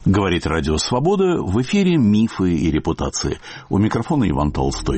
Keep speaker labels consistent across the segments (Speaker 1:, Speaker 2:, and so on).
Speaker 1: Говорит Радио Свобода, в эфире «Мифы и репутации». У микрофона Иван Толстой.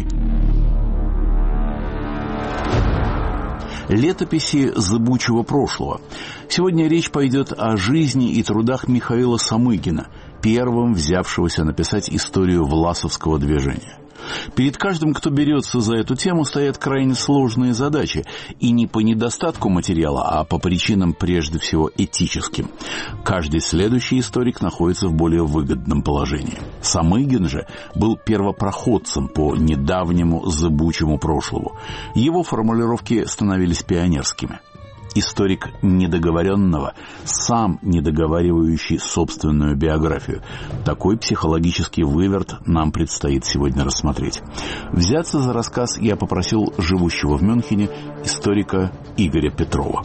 Speaker 1: Летописи зыбучего прошлого. Сегодня речь пойдет о жизни и трудах Михаила Самыгина, первым взявшегося написать историю Власовского движения. Перед каждым, кто берется за эту тему, стоят крайне сложные задачи. И не по недостатку материала, а по причинам прежде всего этическим. Каждый следующий историк находится в более выгодном положении. Самыгин же был первопроходцем по недавнему зыбучему прошлому. Его формулировки становились пионерскими. Историк недоговоренного, сам недоговаривающий собственную биографию. Такой психологический выверт нам предстоит сегодня рассмотреть. Взяться за рассказ я попросил живущего в Мюнхене историка Игоря Петрова.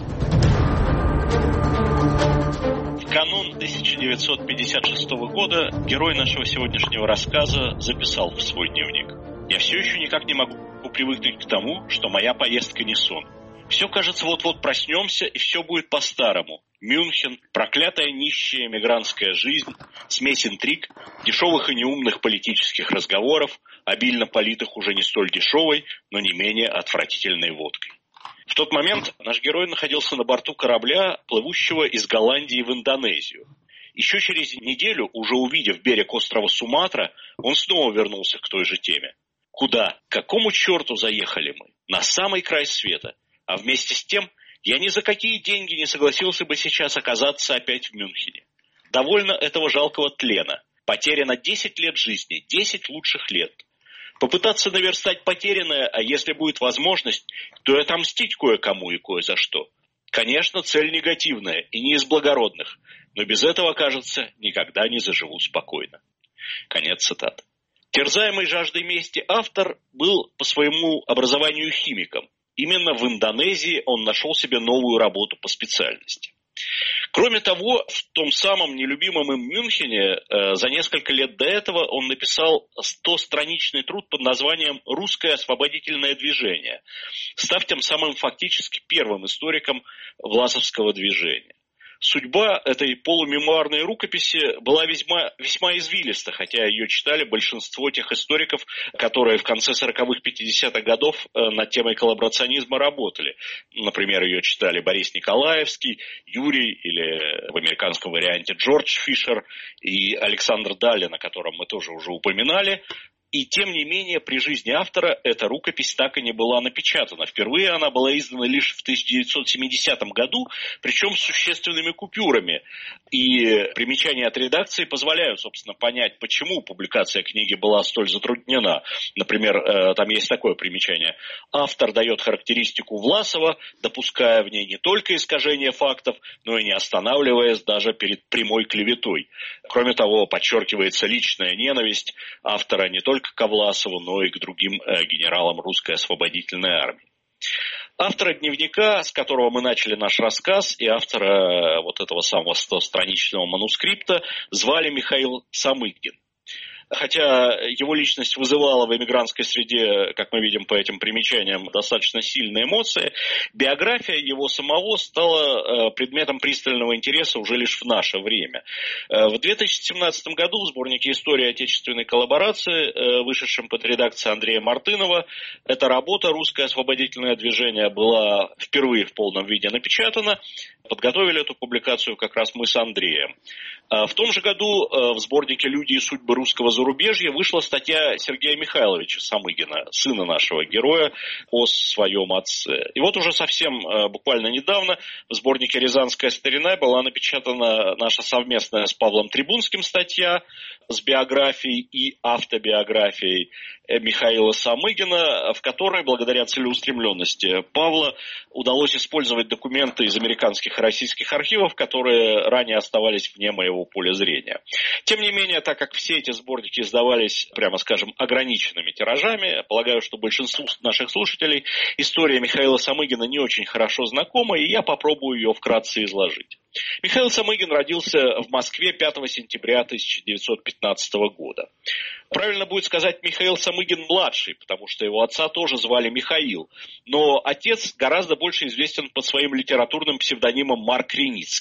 Speaker 2: В канун 1956 года герой нашего сегодняшнего рассказа записал в свой дневник: «Я все еще никак не могу привыкнуть к тому, что моя поездка не сон. Все, кажется, вот-вот проснемся, и все будет по-старому. Мюнхен, проклятая нищая эмигрантская жизнь, смесь интриг, дешевых и неумных политических разговоров, обильно политых уже не столь дешевой, но не менее отвратительной водкой». В тот момент наш герой находился на борту корабля, плывущего из Голландии в Индонезию. Еще через неделю, уже увидев берег острова Суматра, он снова вернулся к той же теме. Куда, к какому черту заехали мы? На самый край света. А вместе с тем, я ни за какие деньги не согласился бы сейчас оказаться опять в Мюнхене. Довольно этого жалкого тлена. Потеряно 10 лет жизни, 10 лучших лет. Попытаться наверстать потерянное, а если будет возможность, то и отомстить кое-кому и кое за что. Конечно, цель негативная и не из благородных, но без этого, кажется, никогда не заживу спокойно. Конец цитаты. Терзаемый жаждой мести автор был по своему образованию химиком. Именно в Индонезии он нашел себе новую работу по специальности. Кроме того, в том самом нелюбимом им Мюнхене за несколько лет до этого он написал 100-страничный труд под названием «Русское освободительное движение», став тем самым фактически первым историком Власовского движения. Судьба этой полумемуарной рукописи была весьма извилиста, хотя ее читали большинство тех историков, которые в конце 40-х, 50-х годов над темой коллаборационизма работали. Например, ее читали Борис Николаевский, Юрий или в американском варианте Джордж Фишер и Александр Далин, о котором мы тоже уже упоминали. И тем не менее, при жизни автора эта рукопись так и не была напечатана. Впервые она была издана лишь в 1970 году, причем с существенными купюрами. И примечания от редакции позволяют, собственно, понять, почему публикация книги была столь затруднена. Например, там есть такое примечание. Автор дает характеристику Власова, допуская в ней не только искажение фактов, но и не останавливаясь даже перед прямой клеветой. Кроме того, подчеркивается личная ненависть автора не только к Власову, но и к другим генералам русской освободительной армии. Автора дневника, с которого мы начали наш рассказ, и автора вот этого самого 100-страничного манускрипта звали Михаил Самыгин. Хотя его личность вызывала в эмигрантской среде, как мы видим по этим примечаниям, достаточно сильные эмоции, биография его самого стала предметом пристального интереса уже лишь в наше время. В 2017 году в сборнике «История отечественной коллаборации», вышедшем под редакцией Андрея Мартынова, эта работа «Русское освободительное движение» была впервые в полном виде напечатана. Подготовили эту публикацию как раз мы с Андреем. В том же году в сборнике «Люди и судьбы русского зарубежья» вышла статья Сергея Михайловича Самыгина, сына нашего героя, о своем отце. И вот уже совсем буквально недавно в сборнике «Рязанская старина» была напечатана наша совместная с Павлом Трибунским статья с биографией и автобиографией Михаила Самыгина, в которой, благодаря целеустремленности Павла, удалось использовать документы из американских и российских архивов, которые ранее оставались вне моего поля зрения. Тем не менее, так как все эти сборники издавались, прямо скажем, ограниченными тиражами, полагаю, что большинству наших слушателей история Михаила Самыгина не очень хорошо знакома, и я попробую ее вкратце изложить. Михаил Самыгин родился в Москве 5 сентября 1915 года. Правильно будет сказать Михаил Самыгин-младший, потому что его отца тоже звали Михаил. Но отец гораздо больше известен под своим литературным псевдонимом Марк Реницкий.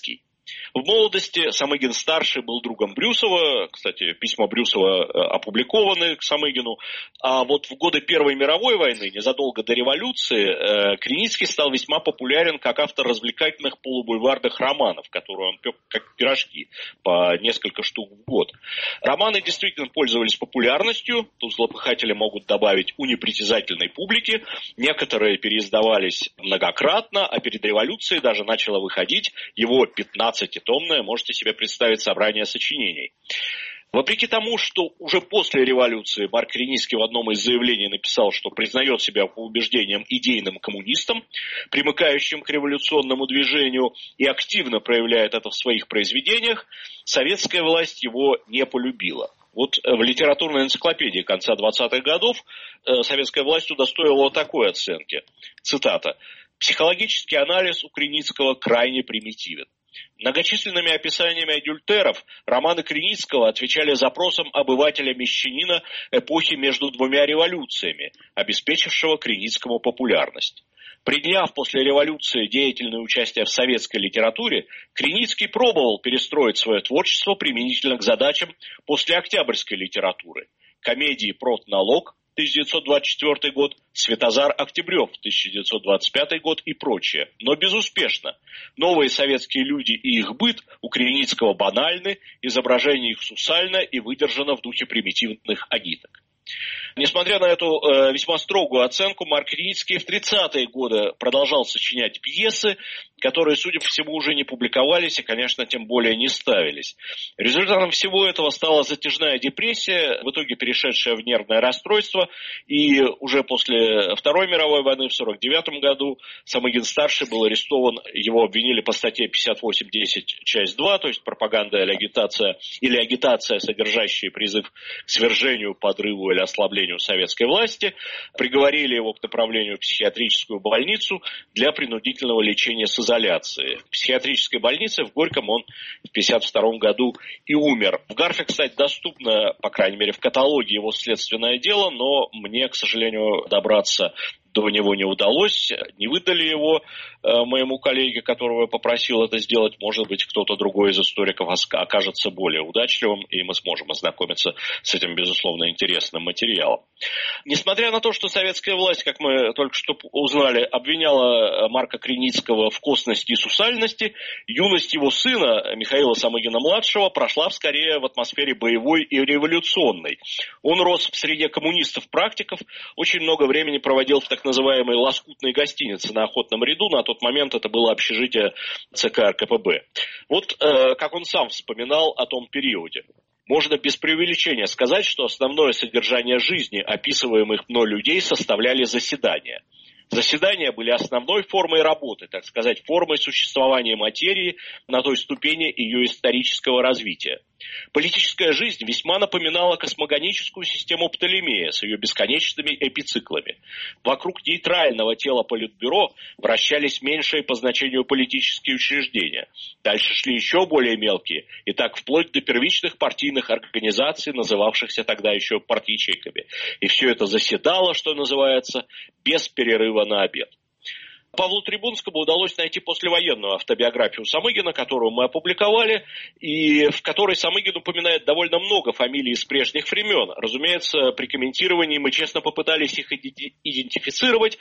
Speaker 2: В молодости Самыгин-старший был другом Брюсова, кстати, письма Брюсова опубликованы к Самыгину, а вот в годы Первой мировой войны, незадолго до революции, Криницкий стал весьма популярен как автор развлекательных полубульварных романов, которые он пек как пирожки, по несколько штук в год. Романы действительно пользовались популярностью, тут злопыхатели могут добавить у непритязательной публики, некоторые переиздавались многократно, а перед революцией даже начало выходить его 15-томное, можете себе представить, собрание сочинений. Вопреки тому, что уже после революции Марк Криницкий в одном из заявлений написал, что признает себя по убеждениям идейным коммунистом, примыкающим к революционному движению, и активно проявляет это в своих произведениях, советская власть его не полюбила. Вот в литературной энциклопедии конца 20-х годов советская власть удостоила такой оценки. Цитата. «Психологический анализ у Криницкого крайне примитивен. Многочисленными описаниями адюльтеров романы Криницкого отвечали запросам обывателя-мещанина эпохи между двумя революциями, обеспечившего Криницкому популярность. Приняв после революции деятельное участие в советской литературе, Криницкий пробовал перестроить свое творчество применительно к задачам послеоктябрьской литературы. Комедии «Протналог» 1924 год, Светозар Октябрев 1925 год и прочее. Но безуспешно. Новые советские люди и их быт у Криницкого банальны, изображение их сусально и выдержано в духе примитивных агиток. Несмотря на эту весьма строгую оценку, Марк Криницкий в 30-е годы продолжал сочинять пьесы, которые, судя по всему, уже не публиковались и, конечно, тем более не ставились. Результатом всего этого стала затяжная депрессия, в итоге перешедшая в нервное расстройство, и уже после Второй мировой войны в 1949 году Самыгин-старший был арестован, его обвинили по статье 58.10, часть 2, то есть пропаганда или агитация, содержащая призыв к свержению, подрыву или ослаблению советской власти, приговорили его к направлению в психиатрическую больницу для принудительного лечения с изоляции. В психиатрической больнице в Горьком он в 1952 году и умер. В Гарфе, кстати, доступно, по крайней мере, в каталоге его следственное дело, но мне, к сожалению, добраться до него не удалось, не выдали его моему коллеге, которого я попросил это сделать. Может быть, кто-то другой из историков окажется более удачливым, и мы сможем ознакомиться с этим, безусловно, интересным материалом. Несмотря на то, что советская власть, как мы только что узнали, обвиняла Марка Криницкого в косности и сусальности, юность его сына, Михаила Самыгина-младшего, прошла скорее в атмосфере боевой и революционной. Он рос в среде коммунистов-практиков, очень много времени проводил в так называемой лоскутной гостинице на Охотном ряду. На тот момент это было общежитие ЦК РКПБ. Вот как он сам вспоминал о том периоде. Можно без преувеличения сказать, что основное содержание жизни описываемых мной людей составляли заседания. Заседания были основной формой работы, так сказать, формой существования материи на той ступени ее исторического развития. Политическая жизнь весьма напоминала космогоническую систему Птолемея с ее бесконечными эпициклами. Вокруг нейтрального тела Политбюро вращались меньшие по значению политические учреждения. Дальше шли еще более мелкие, и так вплоть до первичных партийных организаций, называвшихся тогда еще партийчейками. И все это заседало, что называется, без перерыва на обед. Павлу Трибунскому удалось найти послевоенную автобиографию Самыгина, которую мы опубликовали, и в которой Самыгин упоминает довольно много фамилий из прежних времен. Разумеется, при комментировании мы честно попытались их идентифицировать,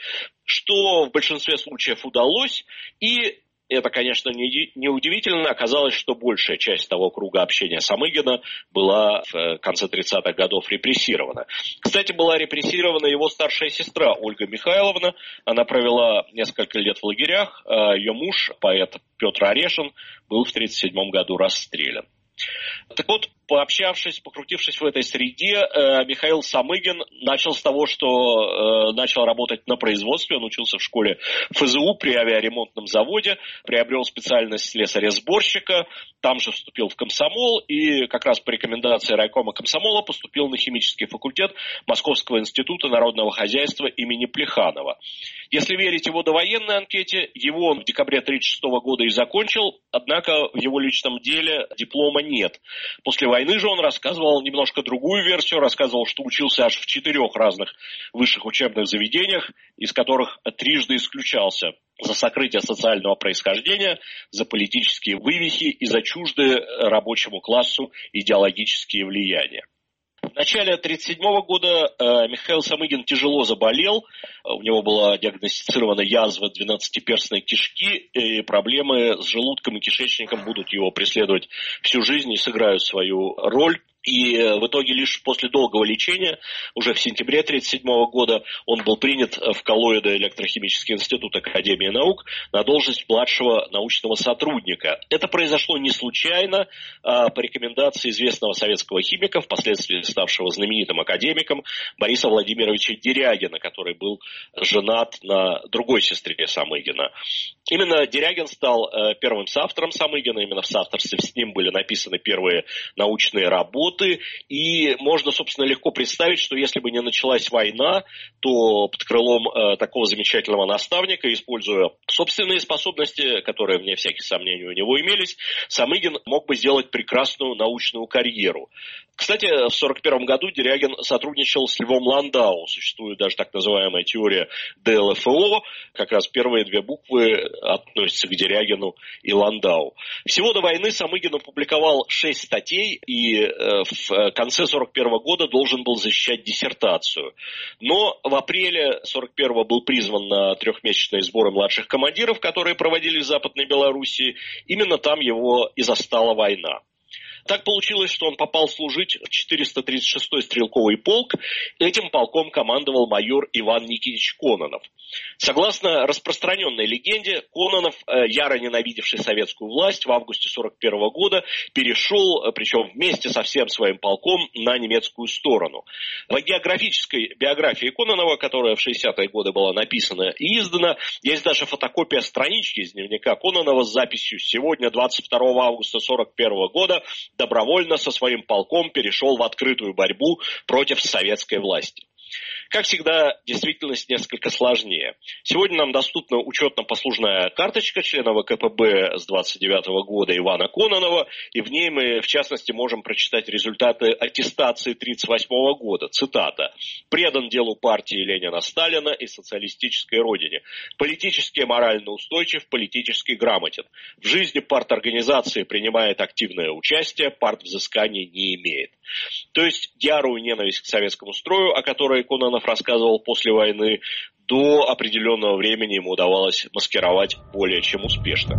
Speaker 2: что в большинстве случаев удалось, и это, конечно, не удивительно. Оказалось, что большая часть того круга общения Самыгина была в конце 30-х годов репрессирована. Кстати, была репрессирована его старшая сестра Ольга Михайловна. Она провела несколько лет в лагерях. Ее муж, поэт Петр Орешин, был в 1937 году расстрелян. Так вот, пообщавшись, покрутившись в этой среде, Михаил Самыгин начал с того, что начал работать на производстве. Он учился в школе ФЗУ при авиаремонтном заводе, приобрел специальность слесаря-сборщика, там же вступил в комсомол и как раз по рекомендации райкома комсомола поступил на химический факультет Московского института народного хозяйства имени Плеханова. Если верить его довоенной анкете, его он в декабре 1936 года и закончил, однако в его личном деле диплома нет. После войны войны же он рассказывал немножко другую версию, рассказывал, что учился аж в 4 разных высших учебных заведениях, из которых трижды исключался за сокрытие социального происхождения, за политические вывихи и за чуждые рабочему классу идеологические влияния. В начале 1937 года Михаил Самыгин тяжело заболел, у него была диагностицирована язва 12-перстной кишки, и проблемы с желудком и кишечником будут его преследовать всю жизнь и сыграют свою роль. И в итоге лишь после долгого лечения, уже в сентябре 1937 года, он был принят в Коллоидо-электрохимический институт Академии наук на должность младшего научного сотрудника. Это произошло не случайно, а по рекомендации известного советского химика, впоследствии ставшего знаменитым академиком, Бориса Владимировича Дерягина, который был женат на другой сестре Самыгина. Именно Дерягин стал первым соавтором Самыгина, именно в соавторстве с ним были написаны первые научные работы. И можно, собственно, легко представить, что если бы не началась война, то под крылом такого замечательного наставника, используя собственные способности, которые, вне всяких сомнений, у него имелись, Самыгин мог бы сделать прекрасную научную карьеру. Кстати, в 1941 году Дерягин сотрудничал с Львом Ландау. Существует даже так называемая теория ДЛФО. Как раз первые две буквы относятся к Дерягину и Ландау. Всего до войны Самыгин опубликовал 6 статей и в конце 1941 года должен был защищать диссертацию. Но в апреле 1941 был призван на 3-месячные сборы младших командиров, которые проводились в Западной Белоруссии. Именно там его и застала война. Так получилось, что он попал служить в 436-й стрелковый полк. Этим полком командовал майор Иван Никитич Кононов. Согласно распространенной легенде, Кононов, яро ненавидевший советскую власть, в августе 1941 года перешел, причем вместе со всем своим полком, на немецкую сторону. В географической биографии Кононова, которая в 60-е годы была написана и издана, есть даже фотокопия странички из дневника Кононова с записью «Сегодня, 22 августа 1941 года, добровольно со своим полком перешел в открытую борьбу против советской власти». Как всегда, действительность несколько сложнее. Сегодня нам доступна учетно-послужная карточка члена ВКПБ с 1929 года Ивана Кононова, и в ней мы, в частности, можем прочитать результаты аттестации 1938 года. Цитата. «Предан делу партии Ленина-Сталина и социалистической родине. Политически и морально устойчив, политически грамотен. В жизни парторганизации принимает активное участие, партвзысканий не имеет». То есть ярую ненависть к советскому строю, о которой Кононов рассказывал после войны, до определенного времени ему удавалось маскировать более чем успешно.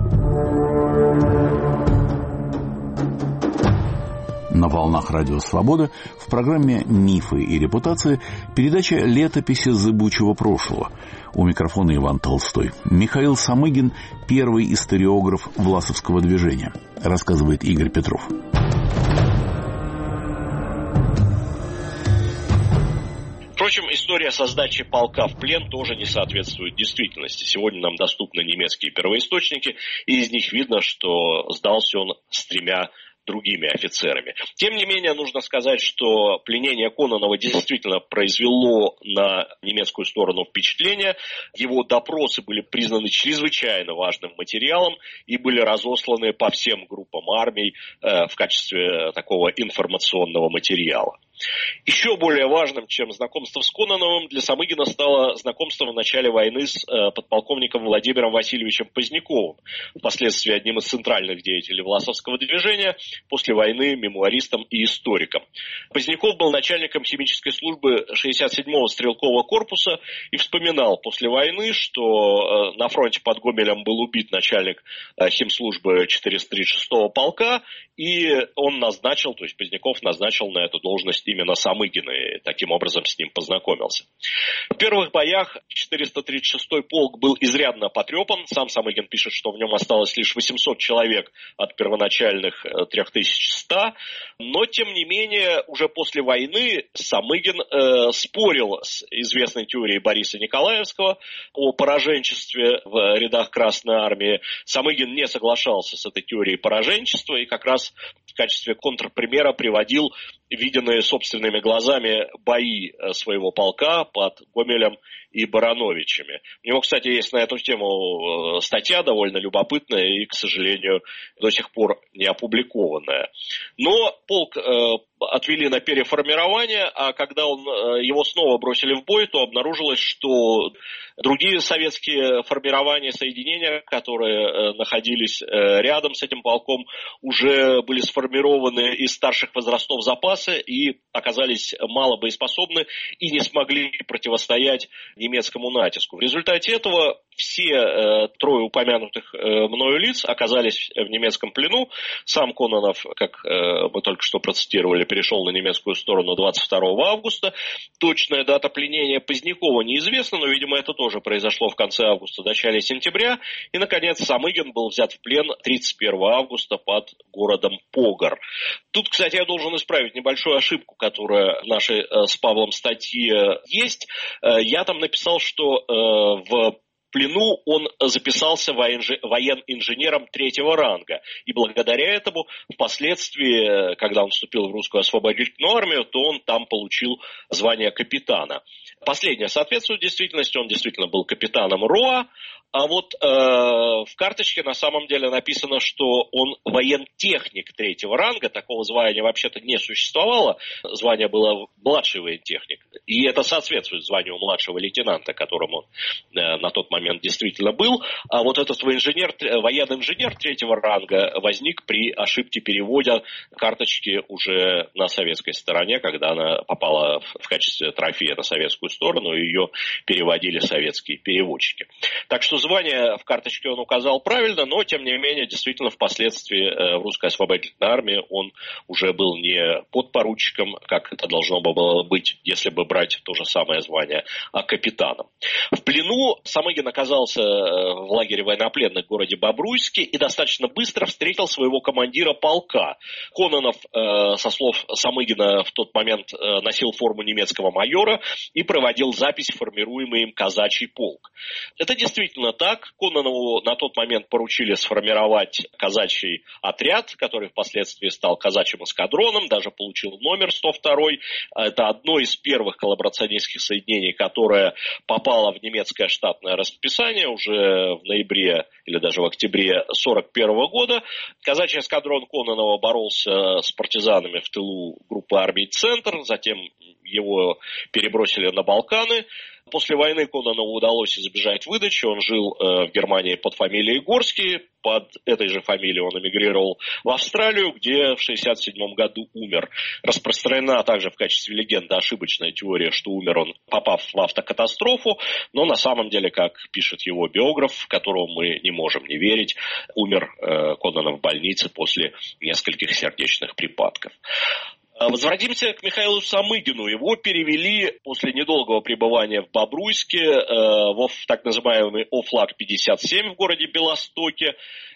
Speaker 1: На волнах Радио Свобода в программе «Мифы и репутации» передача «Летописи зыбучего прошлого». У микрофона Иван Толстой. Михаил Самыгин – первый историограф власовского движения, рассказывает Игорь Петров.
Speaker 2: Впрочем, история со сдачей полка в плен тоже не соответствует действительности. Сегодня нам доступны немецкие первоисточники, и из них видно, что сдался он с 3 другими офицерами. Тем не менее, нужно сказать, что пленение Кононова действительно произвело на немецкую сторону впечатление. Его допросы были признаны чрезвычайно важным материалом и были разосланы по всем группам армий в качестве такого информационного материала. Еще более важным, чем знакомство с Кононовым, для Самыгина стало знакомство в начале войны с подполковником Владимиром Васильевичем Поздняковым, впоследствии одним из центральных деятелей власовского движения, после войны мемуаристом и историком. Поздняков был начальником химической службы 67-го стрелкового корпуса и вспоминал после войны, что на фронте под Гомелем был убит начальник химслужбы 436-го полка, и он назначил, то есть Поздняков назначил на эту должность именно Самыгина, и таким образом с ним познакомился. В первых боях 436-й полк был изрядно потрепан. Сам Самыгин пишет, что в нем осталось лишь 800 человек от первоначальных 3100. Но, тем не менее, уже после войны Самыгин спорил с известной теорией Бориса Николаевского о пораженчестве в рядах Красной Армии. Самыгин не соглашался с этой теорией пораженчества и как раз раз в качестве контрпримера приводил виденные собственными глазами бои своего полка под Гомелем и Барановичами. У него, кстати, есть на эту тему статья довольно любопытная и, к сожалению, до сих пор не опубликованная. Но полк отвели на переформирование, а когда его снова бросили в бой, то обнаружилось, что другие советские формирования, соединения, которые находились рядом с этим полком, уже были сформированы из старших возрастов запаса и оказались мало боеспособны и не смогли противостоять немецкому натиску. В результате этого все трое упомянутых мною лиц оказались в немецком плену. Сам Кононов, как мы только что процитировали, перешел на немецкую сторону 22 августа. Точная дата пленения Позднякова неизвестна, но, видимо, это тоже произошло в конце августа, начале сентября. И, наконец, Самыгин был взят в плен 31 августа под городом Погар. Тут, кстати, я должен исправить небольшую ошибку, которая в нашей с Павлом статье есть. Я там написал, что в плену он записался воен-инженером третьего ранга. И благодаря этому впоследствии, когда он вступил в русскую освободительную армию, то он там получил звание капитана. Последнее соответствует действительности, он действительно был капитаном РОА, а вот в карточке на самом деле написано, что он воентехник третьего ранга, такого звания вообще-то не существовало, звание было младший воентехник, и это соответствует званию младшего лейтенанта, которым он на тот момент действительно был, а вот этот военный-инженер третьего ранга возник при ошибке перевода карточки уже на советской стороне, когда она попала в качестве трофея на советскую сторону, и ее переводили советские переводчики. Так что звание в карточке он указал правильно, но, тем не менее, действительно, впоследствии в русской освободительной армии он уже был не подпоручиком, как это должно было быть, если бы брать то же самое звание, а капитаном. В плену Самыгин оказался в лагере военнопленных в городе Бобруйске и достаточно быстро встретил своего командира полка. Кононов, со слов Самыгина, в тот момент носил форму немецкого майора и проводил запись в формируемый им казачий полк. Это действительно так. Кононову на тот момент поручили сформировать казачий отряд, который впоследствии стал казачьим эскадроном, даже получил номер 102. Это одно из первых коллаборационистских соединений, которое попало в немецкое штатное расписание уже в ноябре или даже в октябре 1941 года. Казачий эскадрон Кононова боролся с партизанами в тылу группы армий «Центр», затем его перебросили на Балканы. После войны Кононову удалось избежать выдачи. Он жил в Германии под фамилией Горский. Под этой же фамилией он эмигрировал в Австралию, где в 1967 году умер. Распространена также в качестве легенды ошибочная теория, что умер он, попав в автокатастрофу. Но на самом деле, как пишет его биограф, которому мы не можем не верить, умер Кононов в больнице после нескольких сердечных припадков. Возвратимся к Михаилу Самыгину. Его перевели после недолгого пребывания в Бобруйске в так называемый ОФЛАГ-57 в городе Белостоке.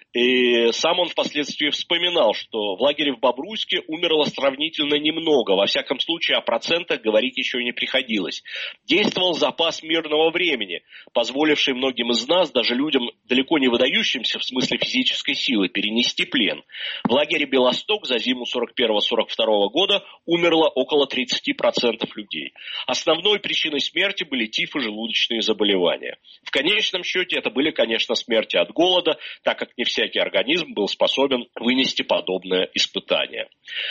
Speaker 2: И сам он впоследствии вспоминал, что в лагере в Бобруйске умерло сравнительно немного. Во всяком случае, о процентах говорить еще не приходилось. Действовал запас мирного времени, позволивший многим из нас, даже людям далеко не выдающимся в смысле физической силы, перенести плен. В лагере Белосток за зиму 41-42 года умерло около 30% людей. Основной причиной смерти были тиф и желудочные заболевания. В конечном счете это были, конечно, смерти от голода, так как не всякий организм был способен вынести подобное испытание.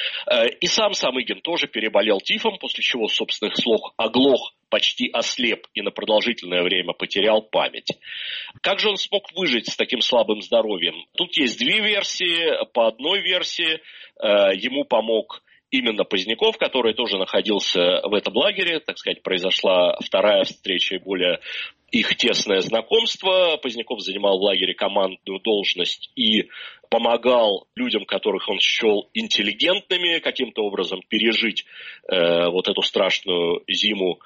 Speaker 2: И сам Самыгин тоже переболел тифом, после чего, с собственных слов, оглох, почти ослеп и на продолжительное время потерял память. Как же он смог выжить с таким слабым здоровьем? Тут есть две версии. По одной версии ему помог именно Поздняков, который тоже находился в этом лагере. Так сказать, произошла вторая встреча и более их тесное знакомство. Поздняков занимал в лагере командную должность и помогал людям, которых он счел интеллигентными, каким-то образом пережить вот эту страшную зиму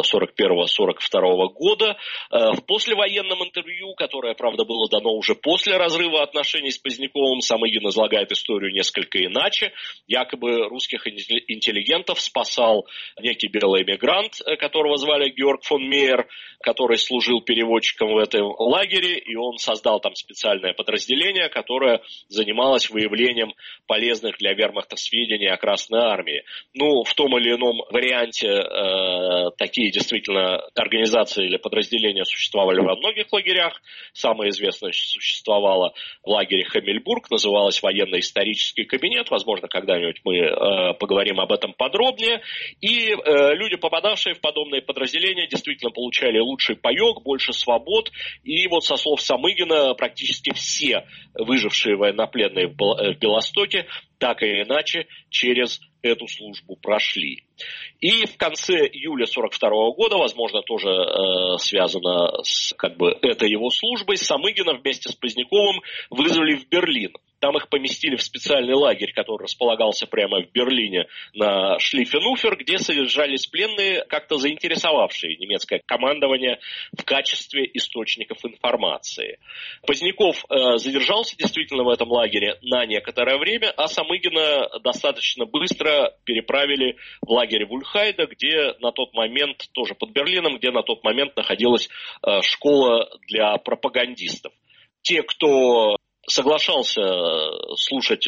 Speaker 2: 41-42 года. В послевоенном интервью, которое, правда, было дано уже после разрыва отношений с Поздняковым, Самыгин излагает историю несколько иначе. Якобы русских интеллигентов спасал некий белый эмигрант, которого звали Георг фон Мейер, который служил переводчиком в этом лагере, и он создал там специальное подразделение, которое занималась выявлением полезных для вермахта сведений о Красной Армии. Ну, в том или ином варианте такие действительно организации или подразделения существовали во многих лагерях. Самое известное существовало в лагере Хамельбург, называлось военно-исторический кабинет. Возможно, когда-нибудь мы поговорим об этом подробнее. И люди, попадавшие в подобные подразделения, действительно получали лучший паёк, больше свобод. И вот со слов Самыгина, практически все выжившие военнопленные в Белостоке так или иначе через эту службу прошли. И в конце июля 1942 года, возможно, тоже связано с этой его службой, Самыгина вместе с Поздняковым вызвали в Берлин. Там их поместили в специальный лагерь, который располагался прямо в Берлине на Шлиффенуфер, где содержались пленные, как-то заинтересовавшие немецкое командование в качестве источников информации. Поздняков задержался действительно в этом лагере на некоторое время, а Самыгина достаточно быстро переправили в лагерь Вульхайда, где на тот момент, тоже под Берлином, где на тот момент находилась школа для пропагандистов. Те, кто соглашался слушать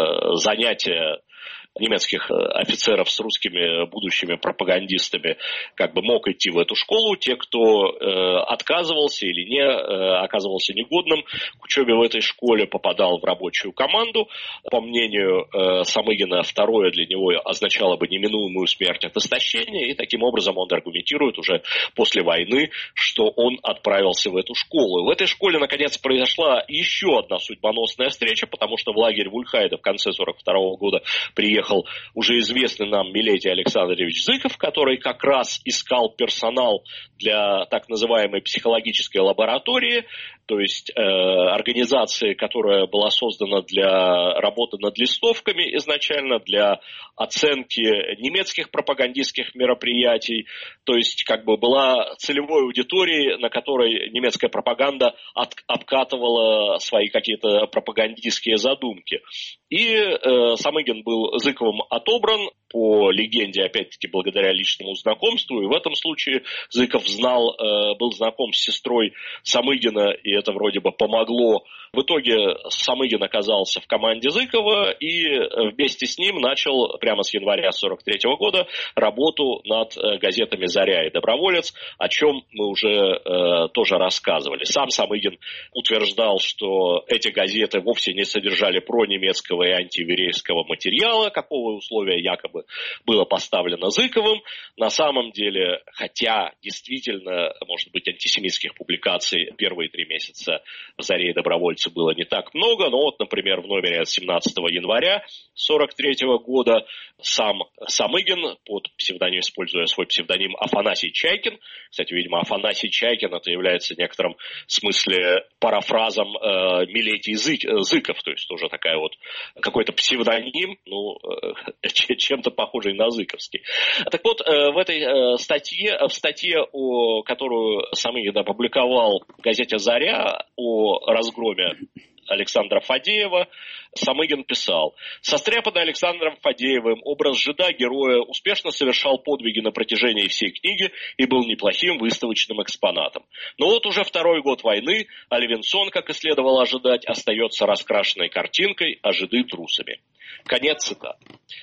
Speaker 2: занятия немецких офицеров с русскими будущими пропагандистами, мог идти в эту школу. Те, кто отказывался или не оказывался негодным к учебе в этой школе, попадал в рабочую команду. По мнению Самыгина, второе для него означало бы неминуемую смерть от истощения, и таким образом он аргументирует уже после войны, что он отправился в эту школу. В этой школе, наконец, произошла еще одна судьбоносная встреча, потому что в лагерь Вульхайда в конце 1942 года приехал уже известный нам Милетий Александрович Зыков, который как раз искал персонал для так называемой психологической лаборатории, то есть организации, которая была создана для работы над листовками изначально, для оценки немецких пропагандистских мероприятий, то есть была целевой аудиторией, на которой немецкая пропаганда обкатывала свои какие-то пропагандистские задумки. И Самыгин был Зыковым отобран, по легенде, опять-таки, благодаря личному знакомству, и в этом случае Зыков был знаком с сестрой Самыгина, и это вроде бы помогло. В итоге Самыгин оказался в команде Зыкова и вместе с ним начал прямо с января 1943 года работу над газетами «Заря» и «Доброволец», о чем мы уже тоже рассказывали. Сам Самыгин утверждал, что эти газеты вовсе не содержали пронемецкого и антиеврейского материала, какого условия якобы было поставлено Зыковым. На самом деле, хотя действительно, может быть, антисемитских публикаций первые 3 месяца в «Заре» и «Добровольце» было не так много, но вот, например, в номере от 17 января 1943 года сам Самыгин, используя свой псевдоним Афанасий Чайкин, кстати, видимо, Афанасий Чайкин это является в некотором смысле парафразом Милетий Зыков, то есть тоже такая какой-то псевдоним, чем-то похожий на зыковский. Так вот, в этой статье, которую Самыгин опубликовал в газете «Заря» о разгроме Александра Фадеева, Самыгин писал: «Состряпанный Александром Фадеевым образ жида-героя успешно совершал подвиги на протяжении всей книги и был неплохим выставочным экспонатом. Но вот уже 2-й год войны, а Левинсон, как и следовало ожидать, остается раскрашенной картинкой, а жиды трусами». Конец цитаты.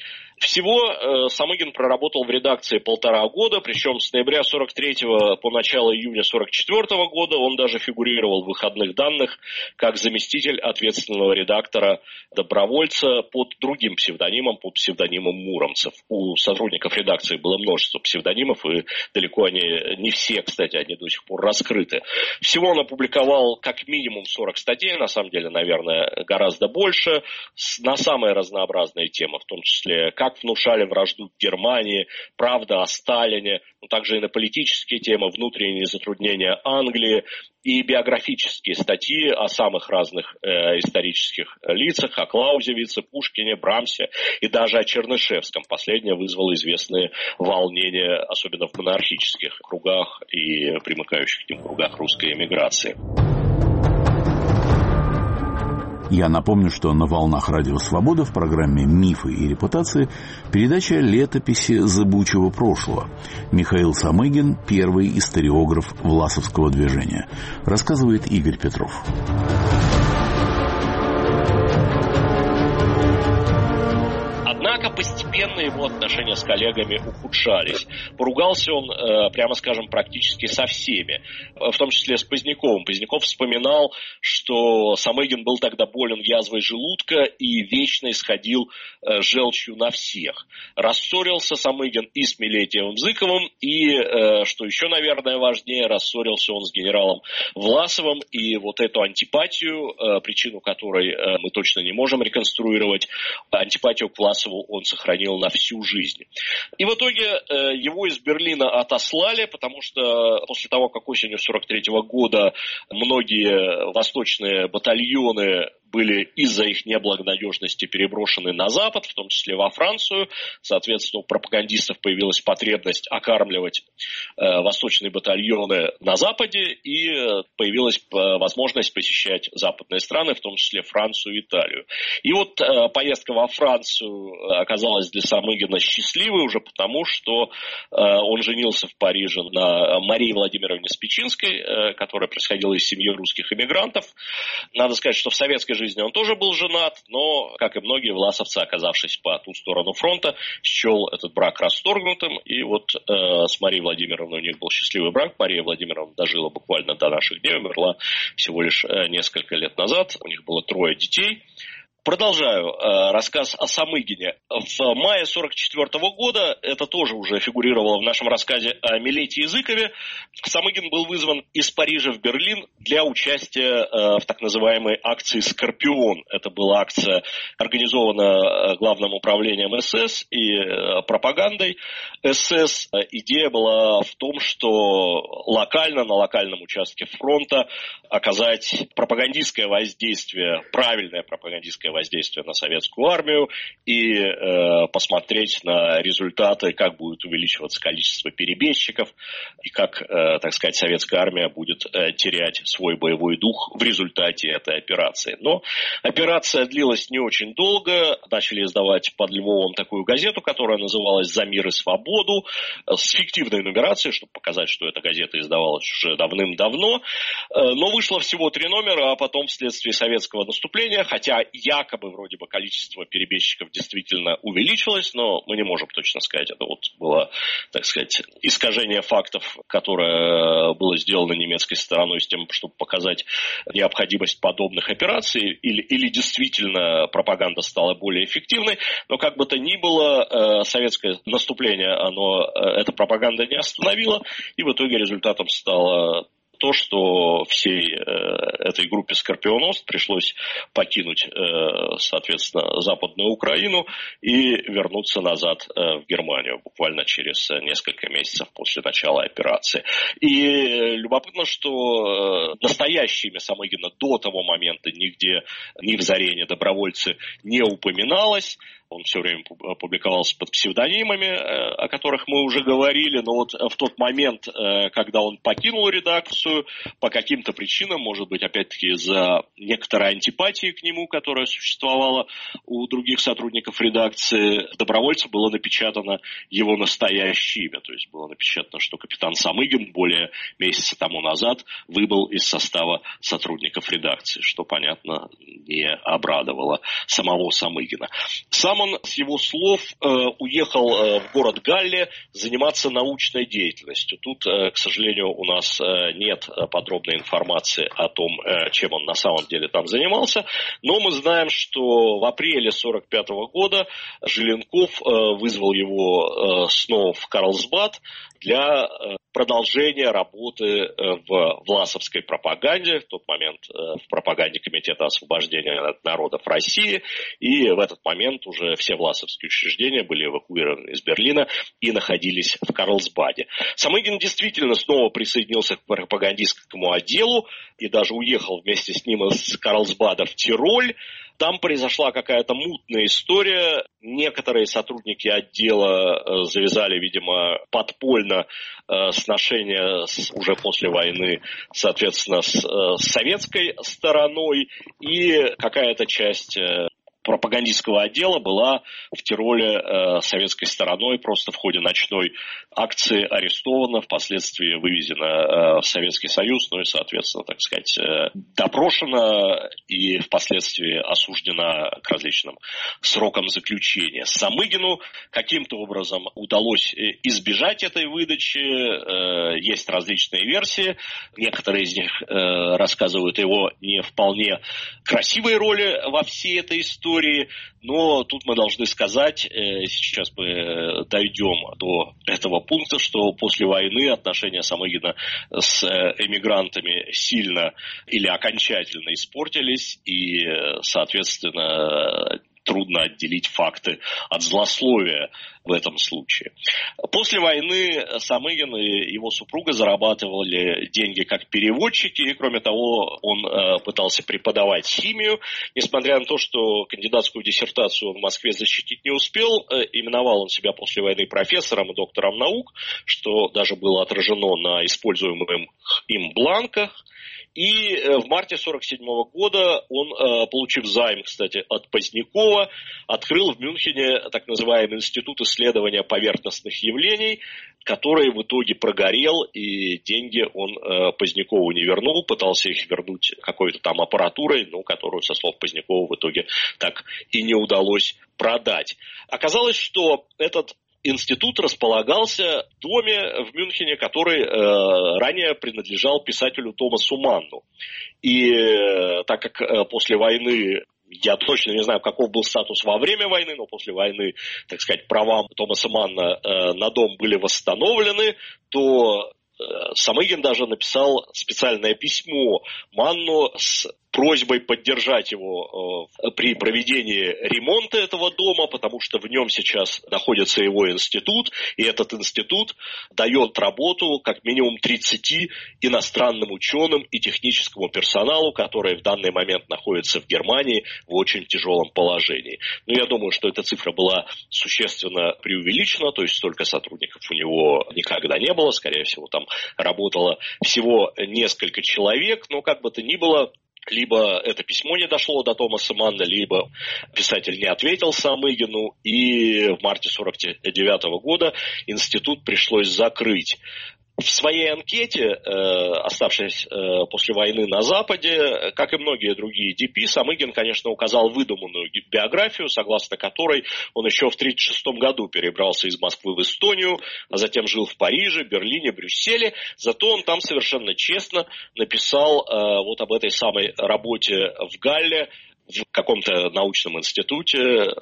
Speaker 2: Всего Самыгин проработал в редакции 1,5 года, причем с ноября 1943 по начало июня 1944 года он даже фигурировал в выходных данных как заместитель ответственного редактора «Добровольца» под другим псевдонимом, под псевдонимом Муромцев. У сотрудников редакции было множество псевдонимов, и далеко они не все, кстати, они до сих пор раскрыты. Всего он опубликовал как минимум 40 статей, на самом деле, наверное, гораздо больше, на самые разнообразные темы, в том числе как внушали вражду Германии, правда о Сталине, но также и на политические темы, внутренние затруднения Англии и биографические статьи о самых разных исторических лицах, о Клаузевице, Пушкине, Брамсе и даже о Чернышевском. Последнее вызвало известные волнения, особенно в монархических кругах и примыкающих к ним кругах русской эмиграции.
Speaker 1: Я напомню, что на волнах Радио Свобода в программе «Мифы и репутации» передача «Летописи зыбучего прошлого». Михаил Самыгин – первый историограф Власовского движения. Рассказывает Игорь Петров.
Speaker 2: Однако постепенно его отношения с коллегами ухудшались. Поругался он, прямо скажем, практически со всеми, в том числе с Поздняковым. Поздняков вспоминал, что Самыгин был тогда болен язвой желудка и вечно исходил желчью на всех. Рассорился Самыгин и с Милетиевым Зыковым, и, что еще, наверное, важнее, рассорился он с генералом Власовым, и вот эту антипатию, причину которой мы точно не можем реконструировать, антипатию к Власову он сохранил на всю жизнь. И в итоге его из Берлина отослали, потому что после того, как осенью 1943 года многие восточные батальоны были из-за их неблагонадежности переброшены на Запад, в том числе во Францию. Соответственно, у пропагандистов появилась потребность окармливать восточные батальоны на Западе, и появилась возможность посещать западные страны, в том числе Францию и Италию. И вот поездка во Францию оказалась для Самыгина счастливой уже потому, что он женился в Париже на Марии Владимировне Спичинской, которая происходила из семьи русских эмигрантов. Надо сказать, что в советской жизни он тоже был женат, но, как и многие власовцы, оказавшись по ту сторону фронта, счел этот брак расторгнутым. И вот с Марией Владимировной у них был счастливый брак. Мария Владимировна дожила буквально до наших дней, умерла всего лишь несколько лет назад. У них было 3 детей. Продолжаю рассказ о Самыгине. В мае 1944 года, это тоже уже фигурировало в нашем рассказе о Милете и Зыкове, Самыгин был вызван из Парижа в Берлин для участия в так называемой акции «Скорпион». Это была акция, организована Главным управлением СС и пропагандой СС. Идея была в том, что локально, на локальном участке фронта оказать пропагандистское воздействие, правильное пропагандистское воздействие на советскую армию и посмотреть на результаты, как будет увеличиваться количество перебежчиков и как, так сказать, советская армия будет терять свой боевой дух в результате этой операции. Но операция длилась не очень долго. Начали издавать под Львовом такую газету, которая называлась «За мир и свободу», с фиктивной нумерацией, чтобы показать, что эта газета издавалась уже давным-давно. Но вышло всего 3 номера, а потом вследствие советского наступления, хотя якобы вроде бы количество перебежчиков действительно увеличилось, но мы не можем точно сказать. Это вот было, так сказать, искажение фактов, которое было сделано немецкой стороной с тем, чтобы показать необходимость подобных операций, или действительно пропаганда стала более эффективной. Но как бы то ни было, советское наступление, эта пропаганда не остановила, и в итоге результатом стало то, что всей этой группе «Скорпионост» пришлось покинуть, соответственно, Западную Украину и вернуться назад в Германию буквально через несколько месяцев после начала операции. И любопытно, что настоящее имя Самыгина до того момента нигде, ни в «Заре», ни «Добровольцы» не упоминалось. Он все время публиковался под псевдонимами, о которых мы уже говорили, но вот в тот момент, когда он покинул редакцию, по каким-то причинам, может быть, опять-таки из-за некоторой антипатии к нему, которая существовала у других сотрудников редакции, в «Добровольце» было напечатано его настоящее имя. То есть было напечатано, что капитан Самыгин более месяца тому назад выбыл из состава сотрудников редакции, что, понятно, не обрадовало самого Самыгина. Сам он, с его слов, уехал в город Галле заниматься научной деятельностью. Тут, к сожалению, у нас нет подробной информации о том, чем он на самом деле там занимался, но мы знаем, что в апреле 1945 года Желенков вызвал его снова в Карлсбад для продолжения работы в власовской пропаганде, в тот момент в пропаганде Комитета освобождения народов России, и в этот момент уже все власовские учреждения были эвакуированы из Берлина и находились в Карлсбаде. Самыгин действительно снова присоединился к пропагандистскому отделу и даже уехал вместе с ним из Карлсбада в Тироль. Там произошла какая-то мутная история. Некоторые сотрудники отдела завязали, видимо, подпольно сношения уже после войны, соответственно, с советской стороной. И какая-то часть пропагандистского отдела была в Тироле советской стороной просто в ходе ночной акции арестована, впоследствии вывезена в Советский Союз, ну и, соответственно, так сказать, допрошена и впоследствии осуждена к различным срокам заключения. Самыгину каким-то образом удалось избежать этой выдачи. Есть различные версии. Некоторые из них рассказывают о его не вполне красивой роли во всей этой истории. Но тут мы должны сказать, сейчас мы дойдем до этого пункта, что после войны отношения Самыгина с эмигрантами сильно или окончательно испортились, и, соответственно, трудно отделить факты от злословия в этом случае. После войны Самыгин и его супруга зарабатывали деньги как переводчики, и, кроме того, он пытался преподавать химию. Несмотря на то, что кандидатскую диссертацию он в Москве защитить не успел, именовал он себя после войны профессором и доктором наук, что даже было отражено на используемых им бланках. И в марте 1947 года он, получив займ, кстати, от Позднякова, открыл в Мюнхене так называемый Институт исследования поверхностных явлений, который в итоге прогорел, и деньги он Позднякову не вернул, пытался их вернуть какой-то там аппаратурой, но которую, со слов Позднякова, в итоге так и не удалось продать. Оказалось, что этот институт располагался в доме в Мюнхене, который ранее принадлежал писателю Томасу Манну. И так как после войны, я точно не знаю, каков был статус во время войны, но после войны, так сказать, права Томаса Манна на дом были восстановлены, то Самыгин даже написал специальное письмо Манну с просьбой поддержать его при проведении ремонта этого дома, потому что в нем сейчас находится его институт, и этот институт дает работу как минимум 30 иностранным ученым и техническому персоналу, которые в данный момент находятся в Германии в очень тяжелом положении. Но я думаю, что эта цифра была существенно преувеличена, то есть столько сотрудников у него никогда не было, скорее всего, там работало всего несколько человек, но как бы то ни было, либо это письмо не дошло до Томаса Манна, либо писатель не ответил Самыгину, и в марте 1949 года институт пришлось закрыть. В своей анкете, оставшись после войны на Западе, как и многие другие ДП, Самыгин, конечно, указал выдуманную биографию, согласно которой он еще в 1936 году перебрался из Москвы в Эстонию, а затем жил в Париже, Берлине, Брюсселе. Зато он там совершенно честно написал вот об этой самой работе в Галле, в каком-то научном институте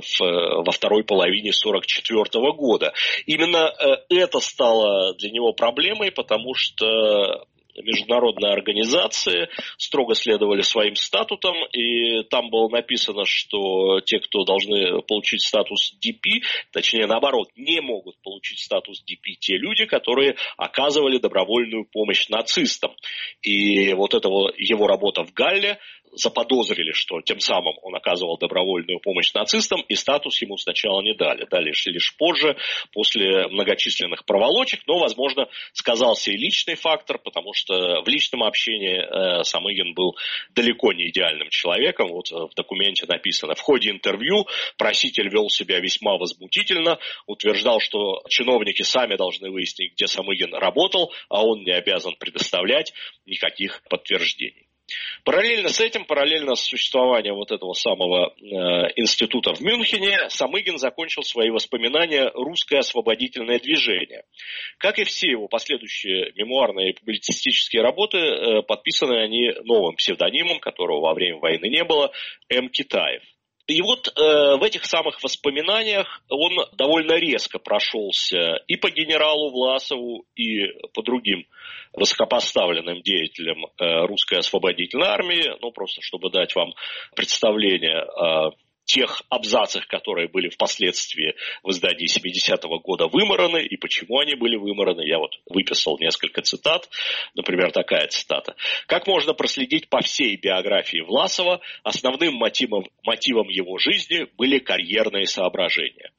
Speaker 2: во второй половине 1944 года. Именно это стало для него проблемой, потому что международные организации строго следовали своим статутам, и там было написано, что те, кто должны получить статус ДП, точнее наоборот, не могут получить статус ДП те люди, которые оказывали добровольную помощь нацистам. И вот эта его работа в Галле заподозрили, что тем самым он оказывал добровольную помощь нацистам, и статус ему сначала не дали. Дали лишь позже, после многочисленных проволочек, но, возможно, сказался и личный фактор, потому что в личном общении Самыгин был далеко не идеальным человеком. Вот в документе написано: в ходе интервью проситель вел себя весьма возмутительно, утверждал, что чиновники сами должны выяснить, где Самыгин работал, а он не обязан предоставлять никаких подтверждений. Параллельно с этим, параллельно с существованием вот этого самого института в Мюнхене, Самыгин закончил свои воспоминания «Русское освободительное движение». Как и все его последующие мемуарные и публицистические работы, подписаны они новым псевдонимом, которого во время войны не было, М. Китаев. И вот в этих самых воспоминаниях он довольно резко прошелся и по генералу Власову, и по другим высокопоставленным деятелям русской освободительной армии, ну просто чтобы дать вам представление о тех абзацах, которые были впоследствии в издании 70-го года вымараны, и почему они были вымараны. Я вот выписал несколько цитат. Например, такая цитата. «Как можно проследить по всей биографии Власова, основным мотивом его жизни были карьерные соображения.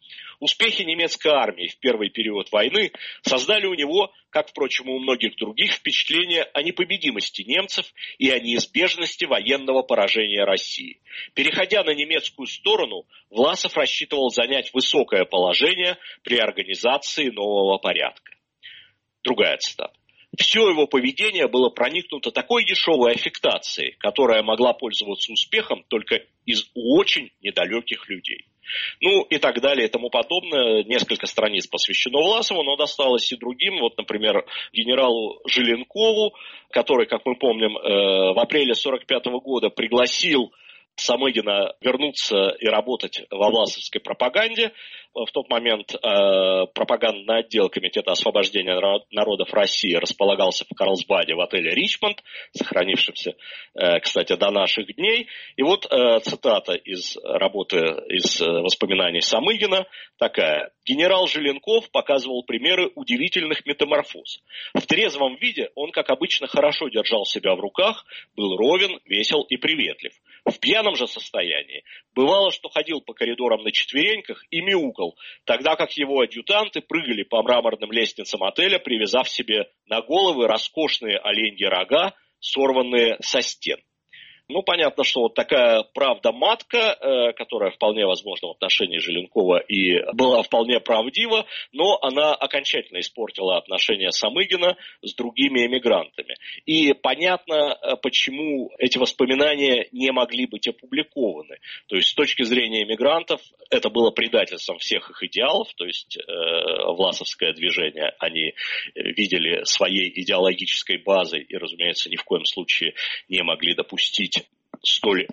Speaker 2: Успехи немецкой армии в первый период войны создали у него, как, впрочем, и у многих других, впечатление о непобедимости немцев и о неизбежности военного поражения России. Переходя на немецкую сторону, Власов рассчитывал занять высокое положение при организации нового порядка. Другая цитата. Все его поведение было проникнуто такой дешевой аффектацией, которая могла пользоваться успехом только из очень недалеких людей. Ну и так далее и тому подобное. Несколько страниц посвящено Власову, но досталось и другим. Вот, например, генералу Желенкову, который, как мы помним, в апреле 1945 года пригласил Самыгина вернуться и работать во власовской пропаганде. В тот момент пропагандный отдел Комитета освобождения народов России располагался в Карлсбаде в отеле «Ричмонд», сохранившемся, кстати, до наших дней. И вот цитата из работы, из воспоминаний Самыгина такая. Генерал Желенков показывал примеры удивительных метаморфоз. В трезвом виде он, как обычно, хорошо держал себя в руках, был ровен, весел и приветлив. В пьяном же состоянии бывало, что ходил по коридорам на четвереньках и мяукал, тогда как его адъютанты прыгали по мраморным лестницам отеля, привязав себе на головы роскошные оленьи рога, сорванные со стен. Ну, понятно, что вот такая правда-матка, которая вполне возможна в отношении Желенкова и была вполне правдива, но она окончательно испортила отношения Самыгина с другими эмигрантами. И понятно, почему эти воспоминания не могли быть опубликованы. То есть, с точки зрения эмигрантов, это было предательством всех их идеалов, то есть, власовское движение они видели своей идеологической базой и, разумеется, ни в коем случае не могли допустить столь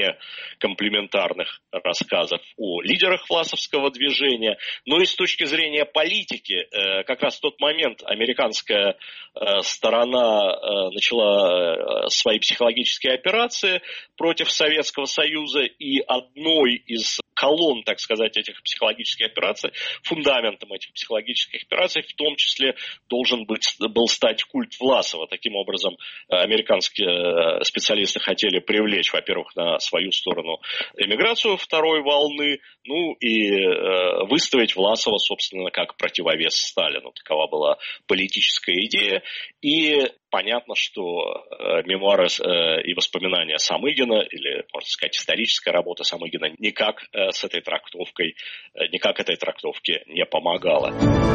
Speaker 2: некомплементарных рассказов о лидерах власовского движения. Но и с точки зрения политики, как раз в тот момент американская сторона начала свои психологические операции против Советского Союза, и одной из колонн, так сказать, этих психологических операций, фундаментом этих психологических операций в том числе должен был стать культ Власова. Таким образом, американские специалисты хотели привлечь, во-первых, на свою сторону эмиграцию второй волны, ну и выставить Власова, собственно, как противовес Сталину. Такова была политическая идея. И понятно, что мемуары и воспоминания Самыгина, или, можно сказать, историческая работа Самыгина никак этой трактовке не помогала.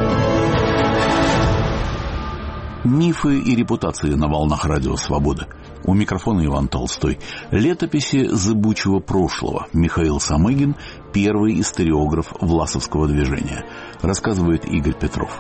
Speaker 1: Мифы и репутации на волнах радио «Свобода». У микрофона Иван Толстой. Летописи зыбучего прошлого. Михаил Самыгин, первый историограф власовского движения. Рассказывает Игорь Петров.